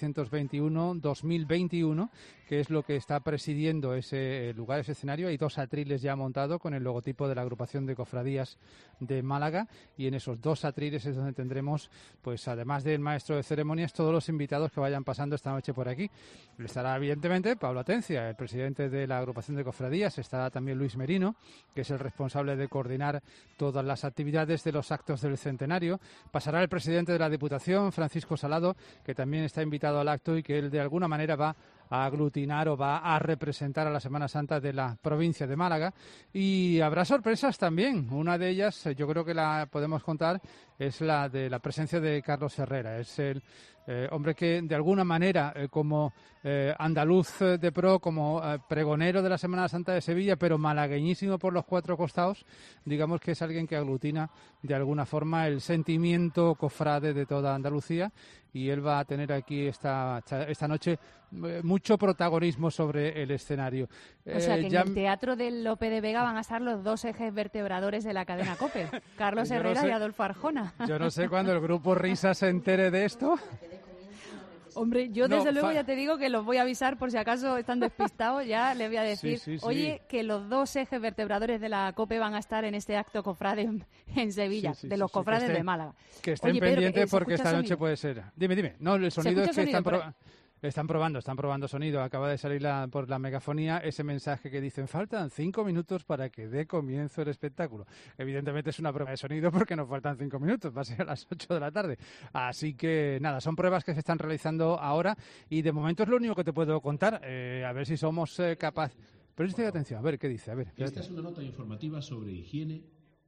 1921-2021, que es lo que está presidiendo ese lugar, ese escenario. Hay 2 atriles ya montados con el logotipo de la agrupación de cofradías de Málaga, y en esos 2 atriles es donde tendremos, pues además del maestro de ceremonias, todos los invitados que vayan pasando esta noche por aquí. Estará evidentemente Pablo Atencia, el presidente de la agrupación de cofradías. Estará también Luis Merino, que es el responsable de coordinar todas las actividades de los actos del centenario. Pasará el presidente de la Diputación, Francisco Salado, que también está invitado al acto y que él de alguna manera va a aglutinar o va a representar a la Semana Santa de la provincia de Málaga. Y habrá sorpresas también. Una de ellas, yo creo que la podemos contar, es la de la presencia de Carlos Herrera. Es el hombre que de alguna manera como andaluz de pro, como pregonero de la Semana Santa de Sevilla, pero malagueñísimo por los 4 costados, digamos que es alguien que aglutina de alguna forma el sentimiento cofrade de toda Andalucía, y él va a tener aquí esta noche mucho protagonismo sobre el escenario. O sea que en el Teatro del Lope de Vega van a estar los 2 ejes vertebradores de la cadena COPE, Carlos Herrera y Adolfo Arjona. Yo no sé cuándo el grupo Risa se entere de esto. Hombre, yo desde luego ya te digo que los voy a avisar por si acaso están despistados, ya les voy a decir, oye, que los 2 ejes vertebradores de la COPE van a estar en este acto cofrade en Sevilla, de los cofrades de Málaga. Que estén pendientes porque esta noche puede ser. Dime. No, el sonido es que están probando sonido. Acaba de salir por la megafonía ese mensaje que dicen: faltan 5 minutos para que dé comienzo el espectáculo. Evidentemente es una prueba de sonido porque nos faltan 5 minutos, va a ser a las 8 de la tarde. Así que nada, son pruebas que se están realizando ahora y de momento es lo único que te puedo contar. A ver si somos capaces. Preste atención, a ver qué dice. A ver. Esta es una nota informativa sobre higiene.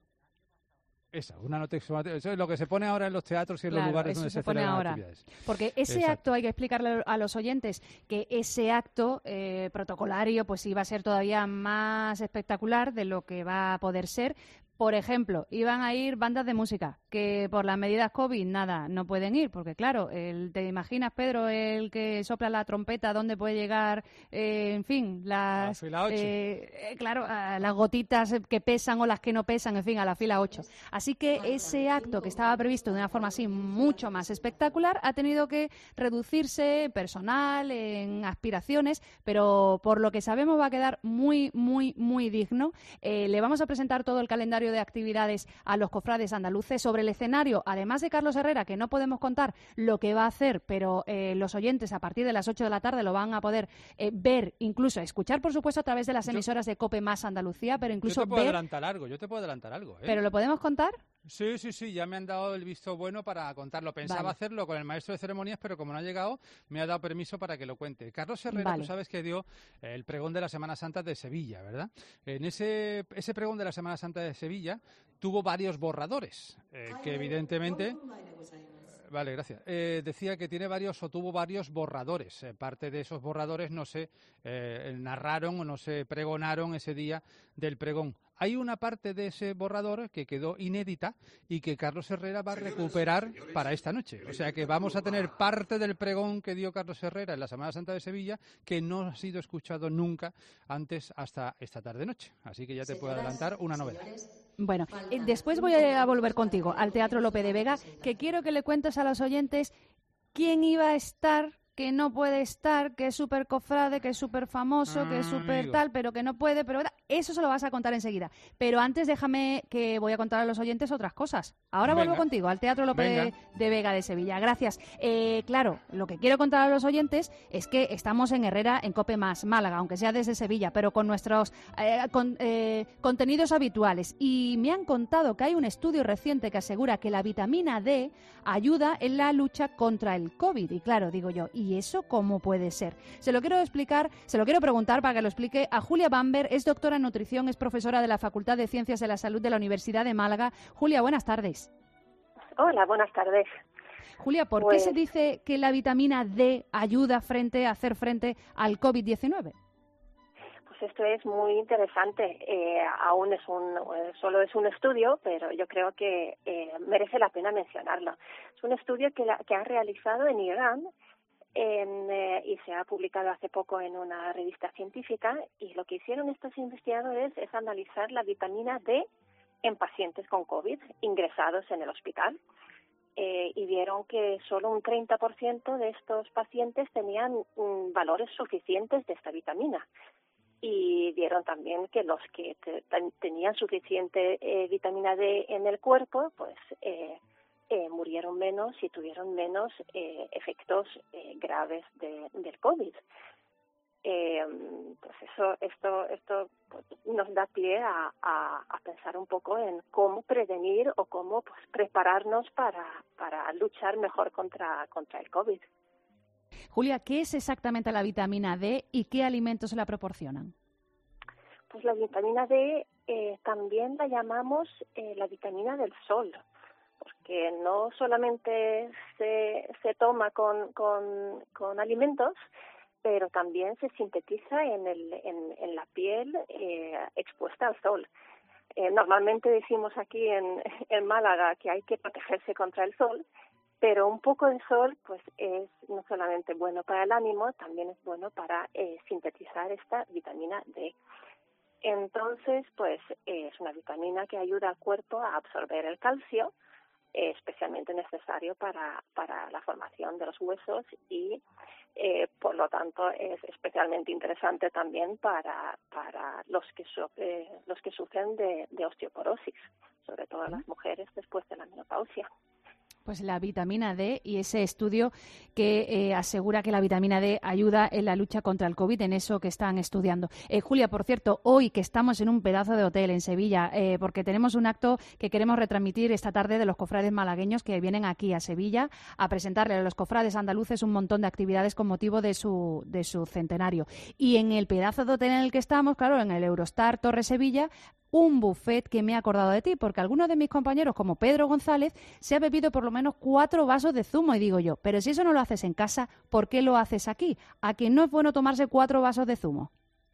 Una nota informativa. Eso es lo que se pone ahora en los teatros y en los lugares donde se celebran actividades. Porque ese acto, hay que explicarle a los oyentes que ese acto protocolario pues iba a ser todavía más espectacular de lo que va a poder ser. Por ejemplo, iban a ir bandas de música, que por las medidas COVID, no pueden ir, porque claro, ¿te imaginas, Pedro, el que sopla la trompeta, dónde puede llegar, en fin, las las gotitas que pesan o las que no pesan, en fin, a la fila 8. Así que ese acto que estaba previsto de una forma así mucho más espectacular ha tenido que reducirse personal, en aspiraciones, pero por lo que sabemos va a quedar muy, muy, muy digno. Le vamos a presentar todo el calendario de actividades a los cofrades andaluces. Sobre el escenario, además de Carlos Herrera, que no podemos contar lo que va a hacer, pero los oyentes a partir de las 8 de la tarde lo van a poder ver, incluso escuchar, por supuesto, a través de las emisoras de COPE más Andalucía, pero incluso yo te puedo adelantar algo. ¿Pero lo podemos contar? Sí, ya me han dado el visto bueno para contarlo. Pensaba hacerlo con el maestro de ceremonias, pero como no ha llegado, me ha dado permiso para que lo cuente. Carlos Herrera, tú sabes que dio el pregón de la Semana Santa de Sevilla, ¿verdad? En ese pregón de la Semana Santa de Sevilla tuvo varios borradores, que evidentemente... Vale, gracias. Decía que tuvo varios borradores. Parte de esos borradores no se narraron o no se pregonaron ese día del pregón. Hay una parte de ese borrador que quedó inédita y que Carlos Herrera va a recuperar para esta noche. O sea que vamos a tener parte del pregón que dio Carlos Herrera en la Semana Santa de Sevilla que no ha sido escuchado nunca antes hasta esta tarde-noche. Así que ya te puedo adelantar una novedad. Bueno, después voy a volver contigo al Teatro Lope de Vega, que quiero que le cuentes a los oyentes quién iba a estar, que no puede estar, que es súper cofrade, que es súper famoso, que es súper tal, pero que no puede, pero eso se lo vas a contar enseguida. Pero antes déjame que voy a contar a los oyentes otras cosas. Ahora vuelvo contigo al Teatro Lope de Vega de Sevilla. Gracias. Claro, lo que quiero contar a los oyentes es que estamos en Herrera, en COPE más Málaga, aunque sea desde Sevilla, pero con nuestros contenidos habituales. Y me han contado que hay un estudio reciente que asegura que la vitamina D ayuda en la lucha contra el COVID. Y claro, digo yo, ¿y ¿Y eso cómo puede ser? Se lo quiero preguntar para que lo explique a Julia Bamber, es doctora en nutrición, es profesora de la Facultad de Ciencias de la Salud de la Universidad de Málaga. Julia, buenas tardes. Hola, buenas tardes. Julia, ¿por qué se dice que la vitamina D ayuda a hacer frente al COVID-19? Pues esto es muy interesante. Aún solo es un estudio, pero yo creo que merece la pena mencionarlo. Es un estudio que han realizado en Irán y se ha publicado hace poco en una revista científica. Y lo que hicieron estos investigadores es analizar la vitamina D en pacientes con COVID ingresados en el hospital. Y vieron que solo un 30% de estos pacientes tenían valores suficientes de esta vitamina. Y vieron también que los que tenían suficiente vitamina D en el cuerpo, pues murieron menos y tuvieron menos efectos graves del COVID. Pues esto pues, nos da pie a pensar un poco en cómo prevenir o cómo pues, prepararnos para luchar mejor contra el COVID. Julia, ¿qué es exactamente la vitamina D y qué alimentos la proporcionan? Pues la vitamina D también la llamamos la vitamina del sol, porque no solamente se toma con alimentos, pero también se sintetiza en la piel expuesta al sol. Normalmente decimos aquí en Málaga que hay que protegerse contra el sol, pero un poco de sol pues es no solamente bueno para el ánimo, también es bueno para sintetizar esta vitamina D. Entonces, pues es una vitamina que ayuda al cuerpo a absorber el calcio, especialmente necesario para la formación de los huesos y por lo tanto es especialmente interesante también para los que sufren de osteoporosis, sobre todo las mujeres después de la menopausia. Pues la vitamina D y ese estudio que asegura que la vitamina D ayuda en la lucha contra el COVID, en eso que están estudiando. Julia, por cierto, hoy que estamos en un pedazo de hotel en Sevilla, porque tenemos un acto que queremos retransmitir esta tarde de los cofrades malagueños que vienen aquí a Sevilla a presentarle a los cofrades andaluces un montón de actividades con motivo de su centenario. Y en el pedazo de hotel en el que estamos, claro, en el Eurostar Torre Sevilla, un buffet que me he acordado de ti, porque algunos de mis compañeros, como Pedro González, se ha bebido por lo menos 4 vasos de zumo. Y digo yo, pero si eso no lo haces en casa, ¿por qué lo haces aquí? ¿A que no es bueno tomarse 4 vasos de zumo?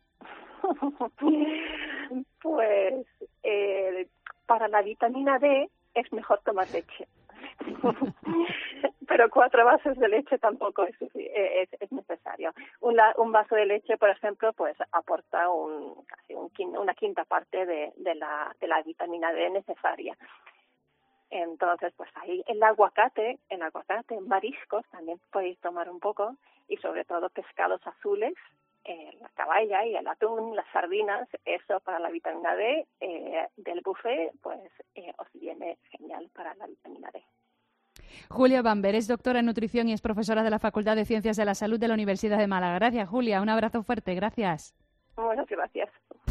Pues para la vitamina D es mejor tomar leche. Pero 4 vasos de leche tampoco es necesario. Un vaso de leche, por ejemplo, pues aporta casi una quinta parte de la vitamina D necesaria. Entonces, pues ahí el aguacate, mariscos también podéis tomar un poco, y sobre todo pescados azules, la caballa y el atún, las sardinas. Eso para la vitamina D del buffet, pues os viene genial para la vitamina D. Julia Bamber es doctora en nutrición y es profesora de la Facultad de Ciencias de la Salud de la Universidad de Málaga. Gracias, Julia. Un abrazo fuerte. Gracias. Muchas gracias.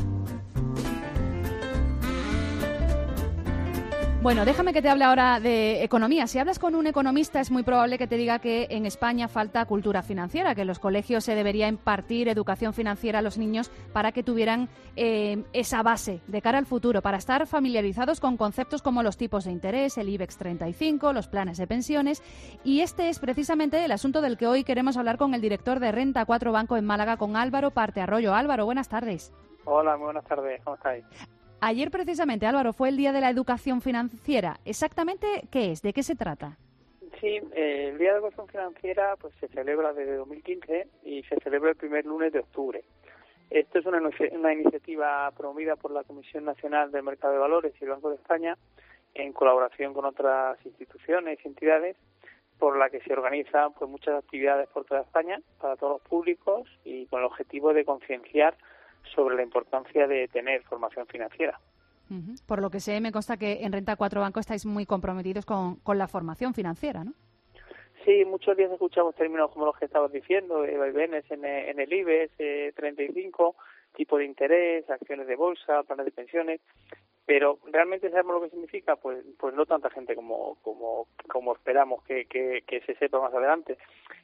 Bueno, déjame que te hable ahora de economía. Si hablas con un economista, es muy probable que te diga que en España falta cultura financiera, que en los colegios se debería impartir educación financiera a los niños para que tuvieran esa base de cara al futuro, para estar familiarizados con conceptos como los tipos de interés, el IBEX 35, los planes de pensiones. Y este es precisamente el asunto del que hoy queremos hablar con el director de Renta 4 Banco en Málaga, con Álvaro Partearroyo. Álvaro, buenas tardes. Hola, muy buenas tardes. ¿Cómo estáis? Ayer precisamente, Álvaro, fue el Día de la Educación Financiera. ¿Exactamente qué es? ¿De qué se trata? Sí, el Día de la Educación Financiera pues se celebra desde 2015 y se celebra el primer lunes de octubre. Esto es una iniciativa promovida por la Comisión Nacional del Mercado de Valores y el Banco de España en colaboración con otras instituciones y entidades, por la que se organizan pues muchas actividades por toda España para todos los públicos y con el objetivo de concienciar sobre la importancia de tener formación financiera. Por lo que sé, me consta que en Renta 4 Banco estáis muy comprometidos con la formación financiera, ¿no? Sí, muchos días escuchamos términos como los que estabas diciendo, vaivenes en el IBEX 35, tipo de interés, acciones de bolsa, planes de pensiones, pero ¿realmente sabemos lo que significa? Pues no tanta gente como esperamos que se sepa más adelante.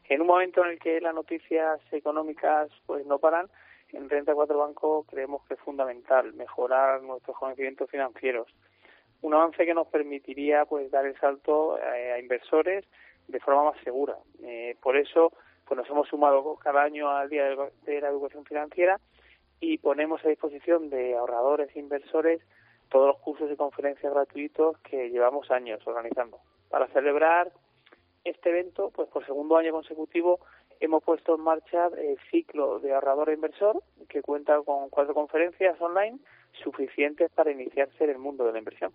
En un momento en el que las noticias económicas pues no paran, en Renta 4 Banco creemos que es fundamental mejorar nuestros conocimientos financieros. Un avance que nos permitiría pues dar el salto a inversores de forma más segura. Por eso pues nos hemos sumado cada año al Día de la Educación Financiera y ponemos a disposición de ahorradores e inversores todos los cursos y conferencias gratuitos que llevamos años organizando. Para celebrar este evento, pues por segundo año consecutivo hemos puesto en marcha el ciclo de ahorrador e inversor, que cuenta con 4 conferencias online suficientes para iniciarse en el mundo de la inversión.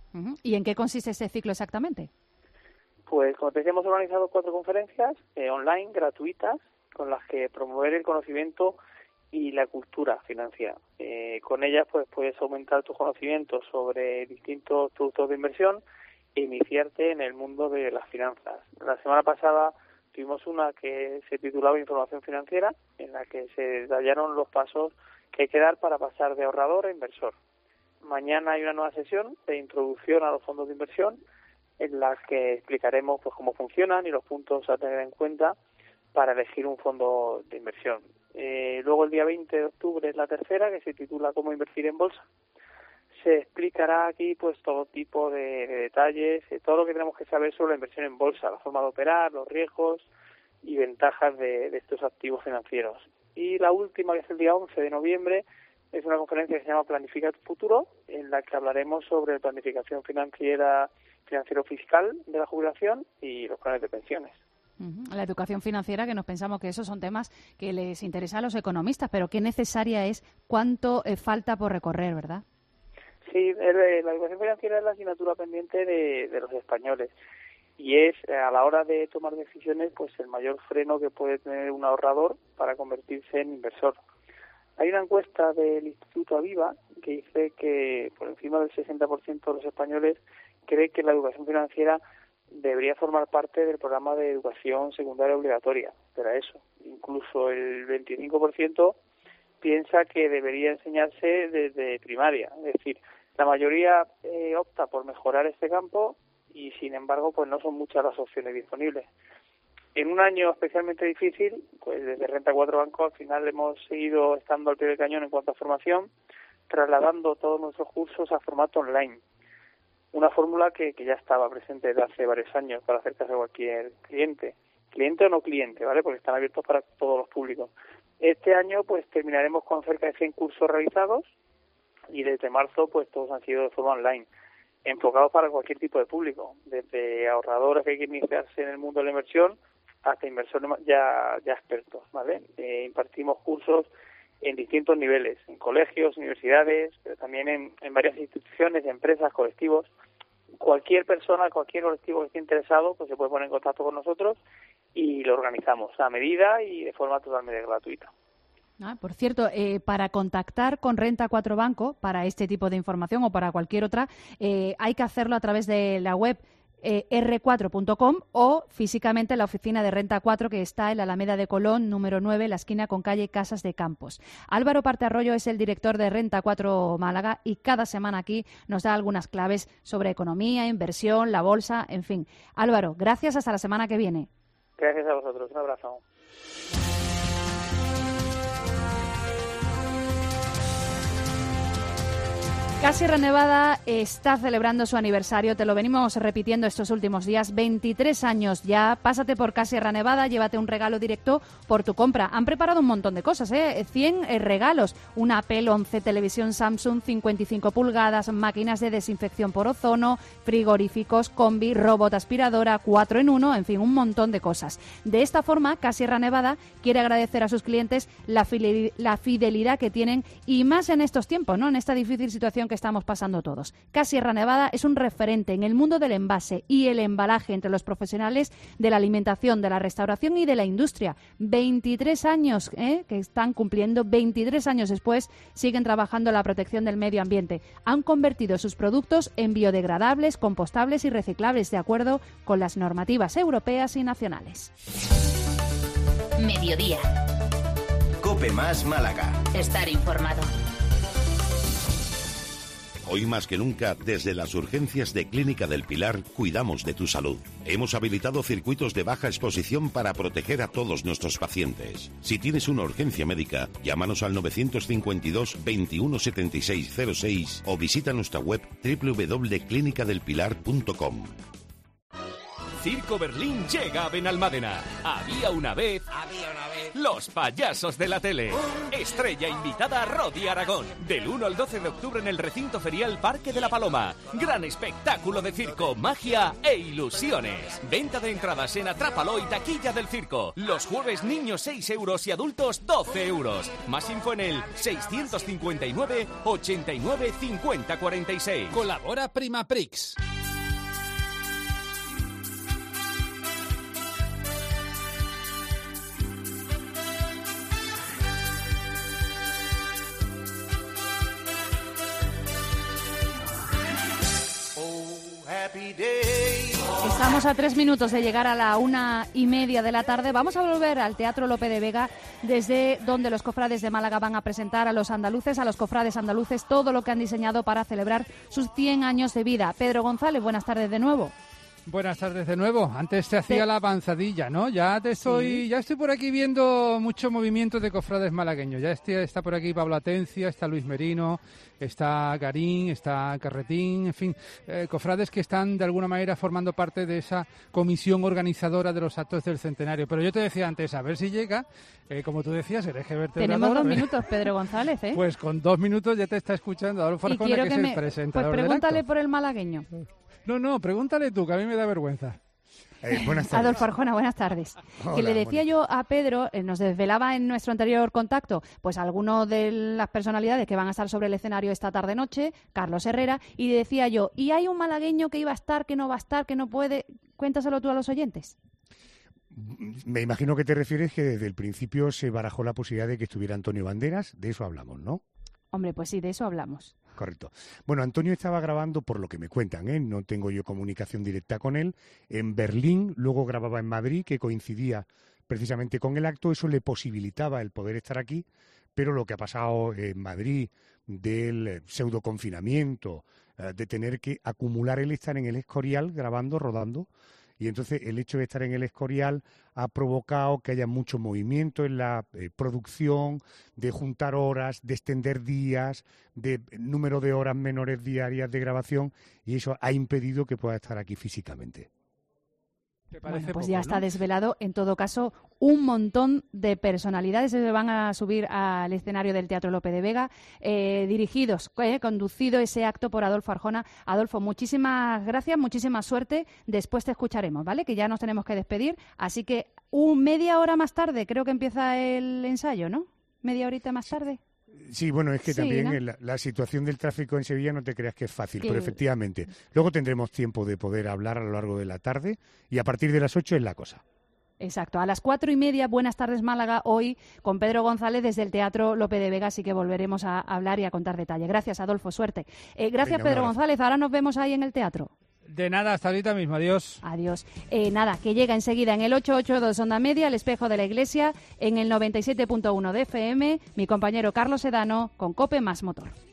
¿Y en qué consiste este ciclo exactamente? Pues, como te decía, hemos organizado 4 conferencias online gratuitas con las que promover el conocimiento y la cultura financiera. Con ellas pues puedes aumentar tus conocimientos sobre distintos productos de inversión e iniciarte en el mundo de las finanzas. La semana pasada tuvimos una que se titulaba Información Financiera, en la que se detallaron los pasos que hay que dar para pasar de ahorrador a inversor. Mañana hay una nueva sesión de introducción a los fondos de inversión, en la que explicaremos pues cómo funcionan y los puntos a tener en cuenta para elegir un fondo de inversión. Luego el día 20 de octubre es la tercera, que se titula Cómo invertir en bolsa. Se explicará aquí pues todo tipo de detalles, todo lo que tenemos que saber sobre la inversión en bolsa, la forma de operar, los riesgos y ventajas de estos activos financieros. Y la última, que es el día 11 de noviembre, es una conferencia que se llama Planifica tu futuro, en la que hablaremos sobre planificación financiero-fiscal de la jubilación y los planes de pensiones. La educación financiera, que nos pensamos que esos son temas que les interesan a los economistas, pero qué necesaria es, cuánto falta por recorrer, ¿verdad? Sí, la educación financiera es la asignatura pendiente de los españoles y es, a la hora de tomar decisiones, pues el mayor freno que puede tener un ahorrador para convertirse en inversor. Hay una encuesta del Instituto Aviva que dice que por encima del 60% de los españoles cree que la educación financiera debería formar parte del programa de educación secundaria obligatoria, pero eso, incluso el 25% piensa que debería enseñarse desde primaria, es decir, la mayoría opta por mejorar este campo y, sin embargo, pues no son muchas las opciones disponibles. En un año especialmente difícil, pues desde Renta 4 Banco al final hemos seguido estando al pie del cañón en cuanto a formación, trasladando todos nuestros cursos a formato online. Una fórmula que ya estaba presente desde hace varios años para acercarse a cualquier cliente o no cliente, ¿vale? Porque están abiertos para todos los públicos. Este año pues terminaremos con cerca de 100 cursos realizados y desde marzo pues todos han sido de forma online, enfocados para cualquier tipo de público, desde ahorradores que quieren iniciarse en el mundo de la inversión hasta inversores ya expertos, ¿vale? Impartimos cursos en distintos niveles, en colegios, universidades, pero también en varias instituciones, empresas, colectivos. Cualquier persona, cualquier colectivo que esté interesado, pues se puede poner en contacto con nosotros y lo organizamos a medida y de forma totalmente gratuita. Por cierto, para contactar con Renta 4 Banco, para este tipo de información o para cualquier otra, hay que hacerlo a través de la web r4.com o físicamente en la oficina de Renta 4, que está en la Alameda de Colón, número 9, la esquina con calle Casas de Campos. Álvaro Partearroyo es el director de Renta 4 Málaga y cada semana aquí nos da algunas claves sobre economía, inversión, la bolsa, en fin. Álvaro, gracias, hasta la semana que viene. Gracias a vosotros, un abrazo. Sierra Nevada está celebrando su aniversario, te lo venimos repitiendo estos últimos días, 23 años ya. Pásate por Sierra Nevada, llévate un regalo directo por tu compra. Han preparado un montón de cosas, 100 regalos, una Apple 11, televisión Samsung 55 pulgadas, máquinas de desinfección por ozono, frigoríficos, combi, robot aspiradora, 4 en 1, en fin, un montón de cosas. De esta forma, Sierra Nevada quiere agradecer a sus clientes la fidelidad que tienen y más en estos tiempos, ¿no? En esta difícil situación que estamos pasando todos. Sierra Nevada es un referente en el mundo del envase y el embalaje entre los profesionales de la alimentación, de la restauración y de la industria. 23 años que están cumpliendo, 23 años después siguen trabajando en la protección del medio ambiente. Han convertido sus productos en biodegradables, compostables y reciclables de acuerdo con las normativas europeas y nacionales. Mediodía. COPE más Málaga. Estar informado. Hoy más que nunca, desde las urgencias de Clínica del Pilar, cuidamos de tu salud. Hemos habilitado circuitos de baja exposición para proteger a todos nuestros pacientes. Si tienes una urgencia médica, llámanos al 952 21 76 06 o visita nuestra web www.clinicadelpilar.com. Circo Berlín llega a Benalmádena. Había una vez los payasos de la tele. Estrella invitada Rodi Aragón. Del 1 al 12 de octubre en el recinto ferial Parque de la Paloma. Gran espectáculo de circo, magia e ilusiones. Venta de entradas en Atrápalo y taquilla del circo. Los jueves niños 6 euros y adultos 12 euros. Más info en el 659 89 50 46. Colabora Prima Prix. Estamos a 3 minutos de llegar a la 1:30 de la tarde. Vamos a volver al Teatro Lope de Vega, desde donde los cofrades de Málaga van a presentar a los andaluces, a los cofrades andaluces, todo lo que han diseñado para celebrar sus 100 años de vida. Pedro González, buenas tardes de nuevo. Buenas tardes de nuevo. Antes te hacía la avanzadilla, ¿no? Ya estoy por aquí viendo mucho movimiento de cofrades malagueños. Ya está por aquí Pablo Atencia, está Luis Merino, está Garín, está Carretín, en fin, cofrades que están de alguna manera formando parte de esa comisión organizadora de los actos del centenario. Pero yo te decía antes, a ver si llega, como tú decías, el eje vertebrador. Tenemos 2 minutos, Pedro González, ¿eh? Pues con 2 minutos ya te está escuchando Adolfo Arjona, que es el presentador Pues pregúntale del acto. por el malagueño. No, pregúntale tú, que a mí me da vergüenza. Buenas tardes. Adolfo Arjona, buenas tardes. Hola, que le decía yo a Pedro, nos desvelaba en nuestro anterior contacto, pues algunos de las personalidades que van a estar sobre el escenario esta tarde-noche, Carlos Herrera, y le decía yo, ¿y hay un malagueño que iba a estar, que no va a estar, que no puede? Cuéntaselo tú a los oyentes. Me imagino que te refieres que desde el principio se barajó la posibilidad de que estuviera Antonio Banderas, de eso hablamos, ¿no? Hombre, pues sí, de eso hablamos. Correcto. Bueno, Antonio estaba grabando, por lo que me cuentan, no tengo yo comunicación directa con él, en Berlín, luego grababa en Madrid, que coincidía precisamente con el acto, eso le posibilitaba el poder estar aquí, pero lo que ha pasado en Madrid del pseudo confinamiento, de tener que acumular el estar en el Escorial grabando, rodando, y entonces el hecho de estar en el Escorial ha provocado que haya mucho movimiento en la producción, de juntar horas, de extender días, de número de horas menores diarias de grabación, y eso ha impedido que pueda estar aquí físicamente. Bueno, pues ya está desvelado. En todo caso, un montón de personalidades se van a subir al escenario del Teatro Lope de Vega, conducido ese acto por Adolfo Arjona. Adolfo, muchísimas gracias, muchísima suerte. Después te escucharemos, ¿vale? Que ya nos tenemos que despedir. Así que media hora más tarde creo que empieza el ensayo, ¿no? Media horita más tarde. Sí, bueno, es que Sí, también ¿no? la situación del tráfico en Sevilla no te creas que es fácil, pero efectivamente. Luego tendremos tiempo de poder hablar a lo largo de la tarde y a partir de las 8 es la cosa. Exacto, a las 4:30, Buenas tardes Málaga, hoy con Pedro González desde el Teatro Lope de Vega, así que volveremos a hablar y a contar detalles. Gracias, Adolfo, suerte. Gracias, Venga, Pedro un abrazo. González, ahora nos vemos ahí en el teatro. De nada, hasta ahorita mismo, adiós. Adiós. Nada, que llega enseguida en el 882 Onda Media, El Espejo de la Iglesia, en el 97.1 de FM, mi compañero Carlos Sedano con COPE más Motor.